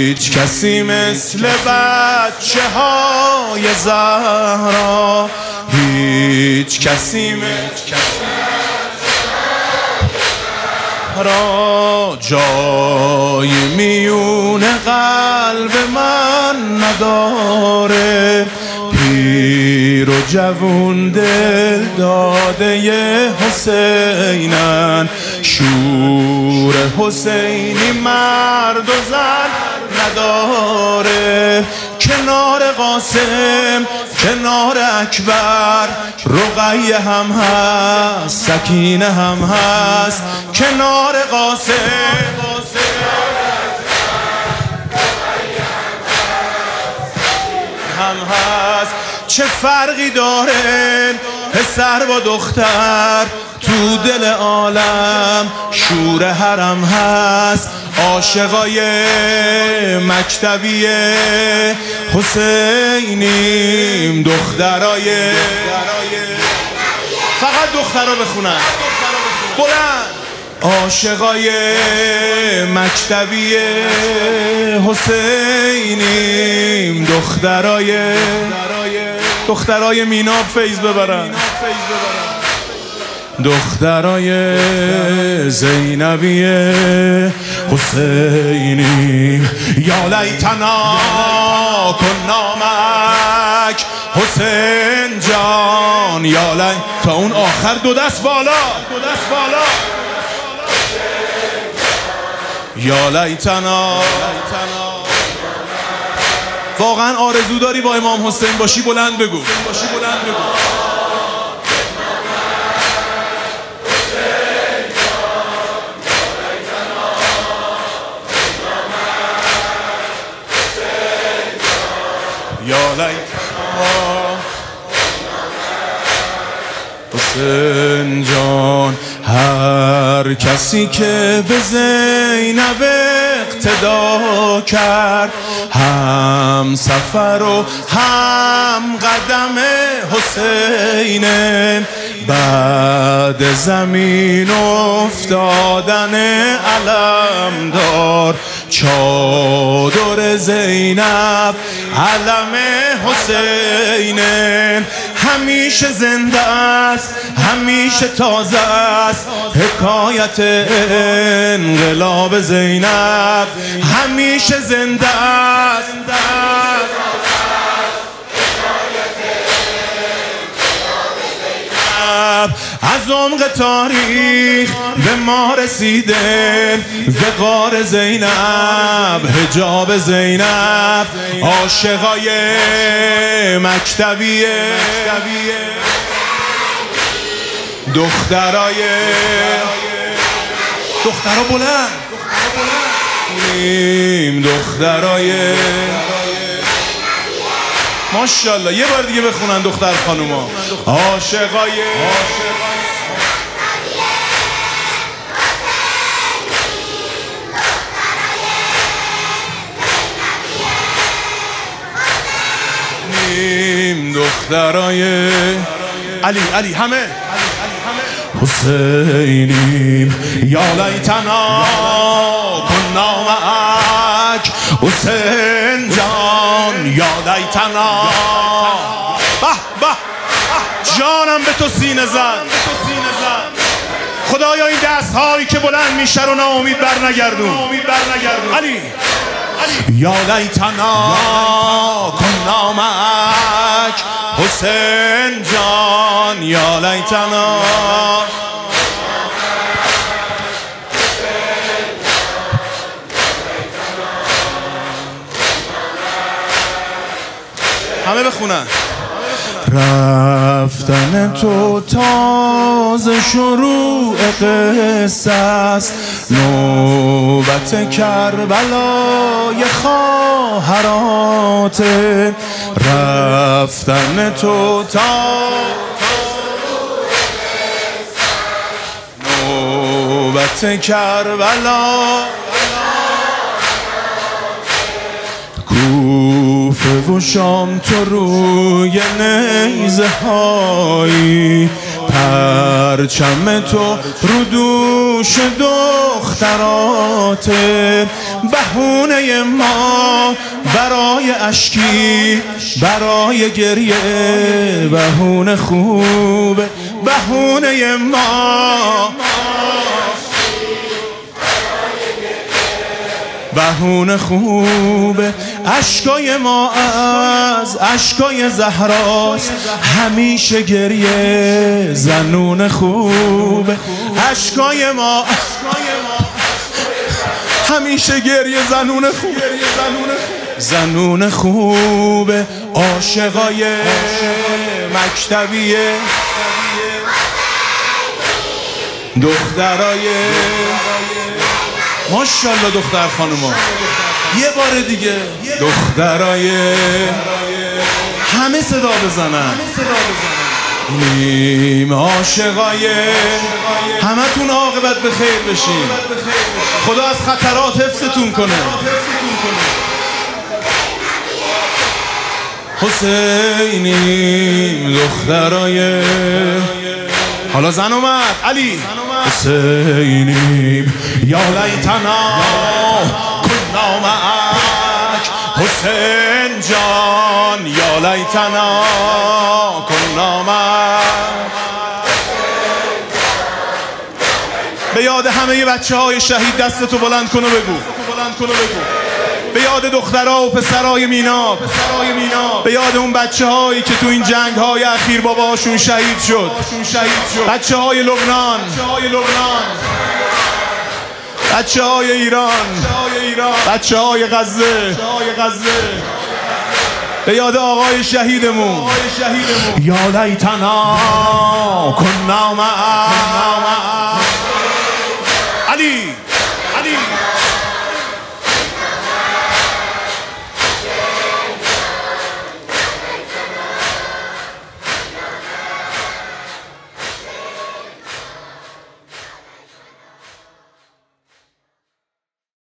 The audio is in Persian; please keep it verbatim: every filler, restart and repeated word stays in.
هیچ کسی مثل بچه های زهرا، هیچ کسی مثل را جای میون قلب من نداره. پیر و جوون دل داده حسینن، شور حسینی مرد و زن نداره. کنار قاسم کنار اکبر رقیه هم هست، سکینه هم هست. کنار قاسم هم هست. چه فرقی داره پسر با دختر، تو دل عالم شور حرم هست. عاشقای مکتبی حسینیم، دخترای فقط دخترها بخونن بلند. عاشقای مکتبی حسینیم، دخترای دخترای میناب فیض ببرن، دخترای زینبی حسینیم. یا لیتنا کنا معک حسین جان، یا لی تا اون آخر دو دست بالا، دو دست بالا. یا لیتنا. واقعا آرزو داری با امام حسین باشی؟ بلند بگو، باشی بلند بگو. یا لیتنا حسین جان. هر کسی که به زینب اقتدا کرد، هم سفر و هم قدم حسینه. بعد زمین افتادن علمدار، چادر زینب علم حسینه. همیشه زنده است، همیشه تازه است حکایت انقلاب زینب. همیشه زنده است از عمق تاریخ به ما رسیده. وقار زینب، حجاب زینب، عاشقای مکتبی دخترای دخترا بلند نیم، دخترای ماشاءالله. یه بار دیگه بخونن دختر خانوما. عاشقای نیم، دخترای علی علی همه حسینیم. یا لیتنا کنا معک حسین جان، یا لیتنا. به به جانم به تو سینه زن. خدایا این دست هایی که بلند میشه رو ناامید بر نگردون. علی یا لیتنا کنا معک حسین جان، یا لیتنا. همه بخونن. رفتن تو تازه شروع قصه است، نوبت کربلای خواهرات. رفتن تو تا نوبت کربلا، کوفه و شام تو روی نیزه هایی، پرچم تو رو دوش دخترات. بهونه ما برای اشکی، برای گریه بهونه خوبه، بهونه ما بهونه خوبه. اشکای ما از اشکای زهراست، همیشه گریه زنون خوبه. اشکای ما همیشه گریه زنون خوبه، زنون خوبه. عاشقای مکتبیه، دخترای ماشاءالله دختر خانوما یه بار دیگه دخترای همه صدا بزنن. نیم عاشقای همتون عاقبت به خیر بشین، خدا از خطرات حفظتون کنه. حسینیم دخترای، حالا زن اومد علی. حسینیم یا لیتنا کنا معک، حسین جان یا لیتنا کنا معک. به یاد همه بچه های شهید دستتو بلند کن و بگو، به یاد دخترها و پسرای مینا، به یاد اون بچه هایی که تو این جنگ های اخیر باباشون شهید شد، بچه های لبنان، بچه های ایران، بچه های غزه، به یاد آقای شهیدمون. یا لیتنا کنا معک. علی علی